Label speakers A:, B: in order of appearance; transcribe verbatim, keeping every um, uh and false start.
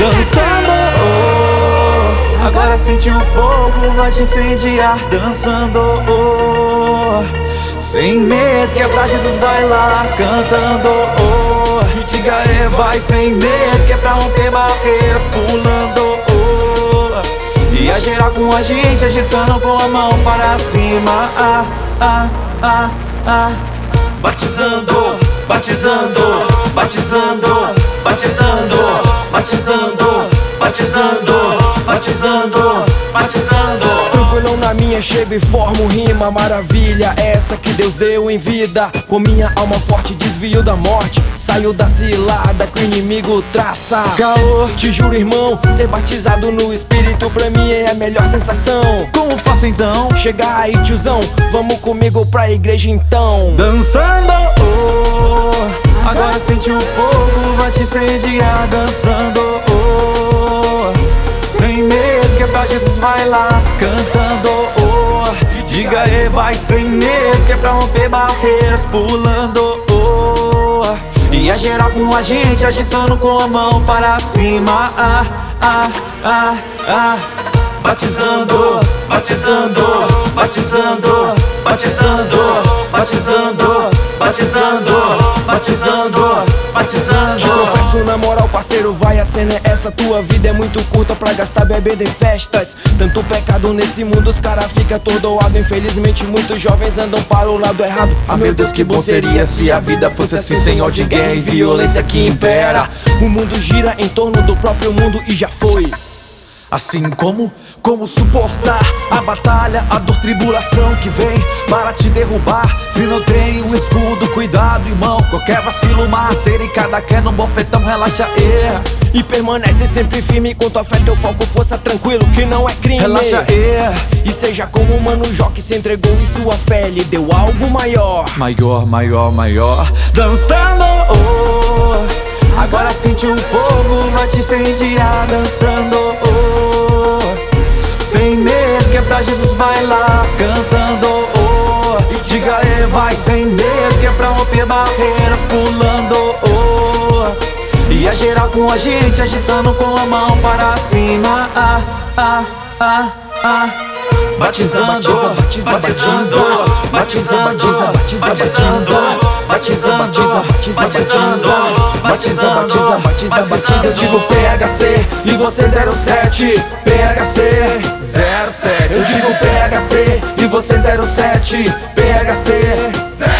A: Dançando, oh, agora sente o fogo, vai te incendiar. Dançando, oh, sem medo, que é pra Jesus, vai lá cantando, oh, diga é, vai sem medo, que é pra romper barreiras, pulando, oh, e a geral com a gente, agitando com a mão para cima, ah, ah, ah, ah. Batizando, batizando, batizando, batizando, batizando, batizando, batizando, batizando.
B: Tranquilão na minha, chego e formo rima. Maravilha essa que Deus deu em vida. Com minha alma forte desvio da morte. Saiu da cilada que o inimigo traça. Caô, te juro irmão, ser batizado no Espírito pra mim é a melhor sensação.
A: Como faço então?
B: Chega aí tiozão, vamos comigo pra igreja então.
A: Dançando, oh, agora sente o fogo, vai te incendiar. Dançando, oh, sem medo, que é pra Jesus, vai lá cantando, oh, diga e vai sem medo, que é pra romper barreiras, pulando, oh, e a geral com a gente, agitando com a mão para cima, ah, ah, ah, ah. Batizando, batizando, batizando, batizando, batizando, batizando, batizando, batizando.
B: Te confesso na moral, parceiro, vai, a cena é essa. Tua vida é muito curta pra gastar bebendo em festas. Tanto pecado nesse mundo, os cara fica atordoado. Infelizmente muitos jovens andam para o lado errado. Ah meu Deus, que bom seria se a vida fosse assim, sem ódio, guerra e violência que impera. O mundo gira em torno do próprio mundo e já foi.
A: Assim como, como suportar a batalha, a dor, tribulação que vem para te derrubar. Se não tem o escudo, cuidado irmão, qualquer vacilo, uma rasteira em cada queda, um bofetão, relaxa, erra.
B: E permanece sempre firme com tua fé, teu foco, força, tranquilo que não é crime.
A: Relaxa, erra.
B: E seja como o Mano Jó que se entregou e sua fé lhe deu algo maior.
A: Maior, maior, maior. Dançando, oh, agora sente o fogo, vai te incendiar. Dançando, oh, sem medo, que é pra Jesus, vai lá cantando, oh, e diga e vai sem medo, que é pra romper barreiras, pulando, oh, e a geral com a gente, agitando com a mão para cima, ah, ah, ah, ah. Batizando, batizando, batizando, batizando, batizando, batizando, batizando, batizando, batizando. Eu digo P H C e você zero sete, P H C zero sete. Eu digo P H C e você zero sete, P H C zero sete.